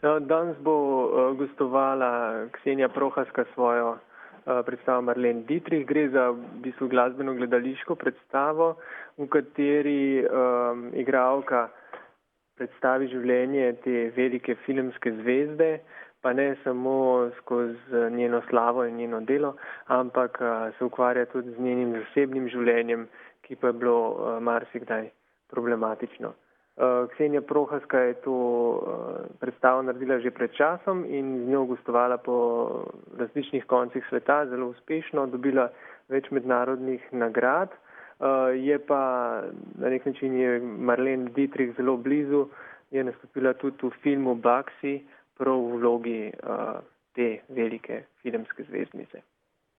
No, danes bo gostovala Ksenija Prohaska svojo predstavo Marlene Dietrich. Gre za v bistvu glasbeno gledališko predstavo, v kateri igralka predstavi življenje te velike filmske zvezde, pa ne samo skozi njeno slavo in njeno delo, ampak se ukvarja tudi z njenim zasebnim življenjem, ki pa je bilo marsikdaj problematično. Ksenija Prohaska je to predstavo naredila že pred časom in z njo gostovala po različnih koncih sveta, zelo uspešno, dobila več mednarodnih nagrad. Je pa na nek način je Marlene Dietrich zelo blizu, je nastopila tudi v filmu Baxi, prav v vlogi te velike filmske zvezdnice.